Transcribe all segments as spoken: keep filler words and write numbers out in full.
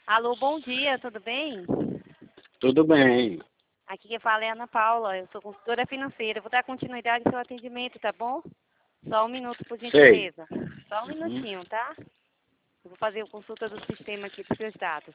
Alô, bom dia, tudo bem? Tudo bem. Aqui quem fala é a Ana Paula, eu sou consultora financeira. Vou dar continuidade ao seu atendimento, tá bom? Só um minuto, por Sei. gentileza. Só um Uhum. minutinho, tá? Eu vou fazer a consulta do sistema aqui dos seus dados.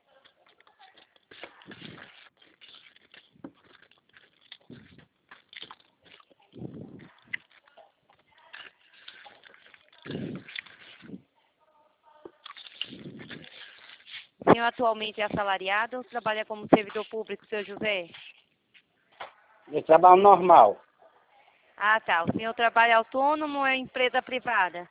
O senhor atualmente é assalariado ou trabalha como servidor público, seu José? Eu trabalho normal. Ah, tá. O senhor trabalha autônomo ou é empresa privada?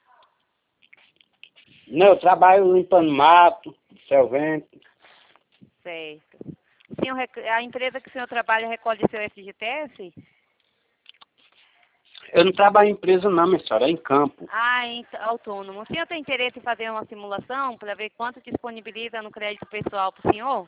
Não, eu trabalho limpando mato, servente. Certo. O senhor, rec- a empresa que o senhor trabalha recolhe seu F G T S? Eu não trabalho em empresa não, minha senhora, é em campo. Ah, em- autônomo. O senhor tem interesse em fazer uma simulação para ver quanto disponibiliza no crédito pessoal para o senhor?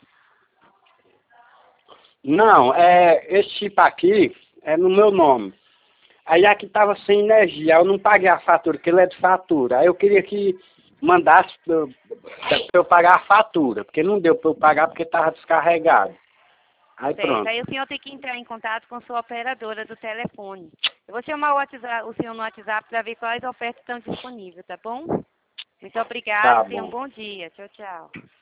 Não, é, esse chip aqui é no meu nome. Aí aqui estava sem energia, eu não paguei a fatura, porque ele é de fatura. Aí eu queria que mandasse para eu, pra eu pagar a fatura, porque não deu para eu pagar porque estava descarregado. Aí Certo. pronto. Aí o senhor tem que entrar em contato com sua operadora do telefone. Eu vou chamar o, WhatsApp, o senhor no WhatsApp para ver quais ofertas estão disponíveis, tá bom? Muito obrigada, Tá tenha um bom. bom dia. Tchau, tchau.